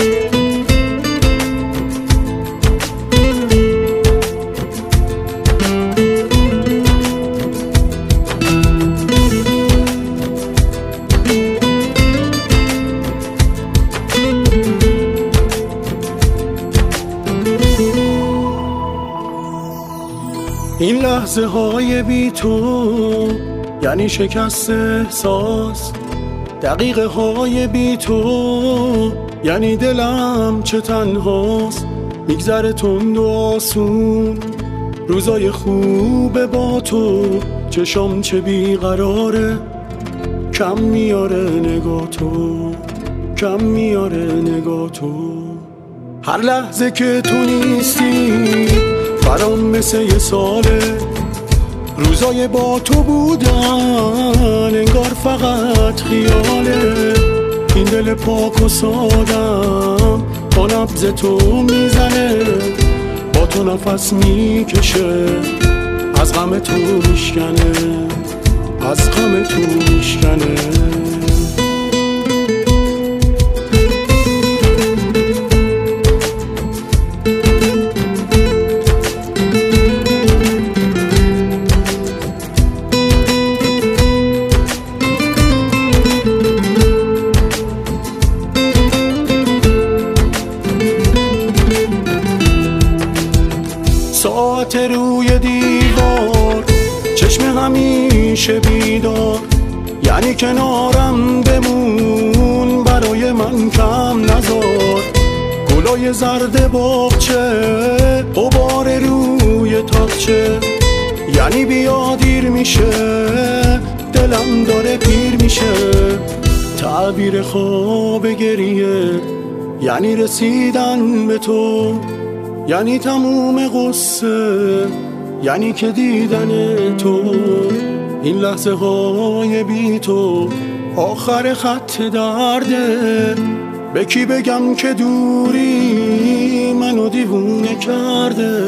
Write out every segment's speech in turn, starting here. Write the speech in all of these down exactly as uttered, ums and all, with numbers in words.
این لحظه های بی تو یعنی شکست احساس، دقیقه های بی تو یعنی دلم چه تنهاست. میگذره تند و آسون روزای خوب با تو، چشام چه بیقراره، کم میاره نگاه تو، کم میاره نگاه تو. هر لحظه که تو نیستی برام مثل یه ساله، روزای با تو بودن انگار فقط خیاله. این دل پاک و سادم با نبض تو میزنه، با تو نفس میکشه، از غم تو میشکنه، از غم تو میشکنه. ساعت روی دیوار، چشم همیشه بیدار، یعنی کنارم بمون، برای من کم نزار. گلای زرد باغچه، غبار روی تاقچه، یعنی بیا دیر میشه، دلم داره پیر میشه. تعبیر خواب گریه یعنی رسیدن به تو، یعنی تموم قصه، یعنی که دیدن تو. این لحظه های بی تو آخر خط درده، به کی بگم که دوری منو دیوونه کرده.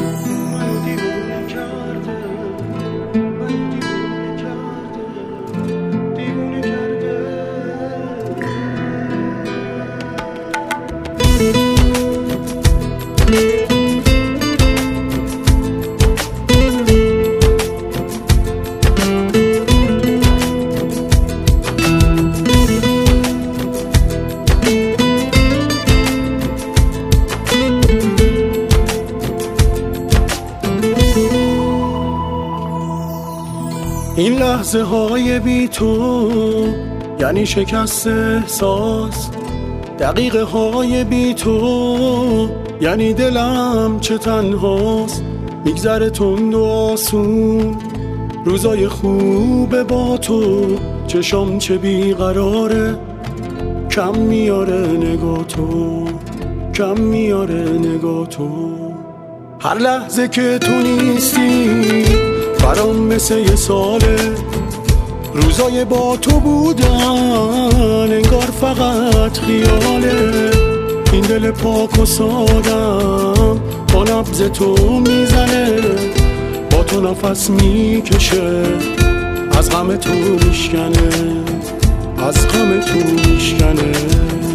این لحظه های بی تو یعنی شکست احساس، دقیقه های بی تو یعنی دلم چه تنهاست. میگذره تند و آسون روزای خوب با تو، چشام چه بیقراره، کم میاره نگاه تو، کم میاره نگاه تو. هر لحظه که تو نیستی برام مثل یه ساله، روزای با تو بودن انگار فقط خیاله. این دل پاک و سادم با نبض تو میزنه، با تو نفس میکشه، از غم تو میشکنه، از غم تو میشکنه.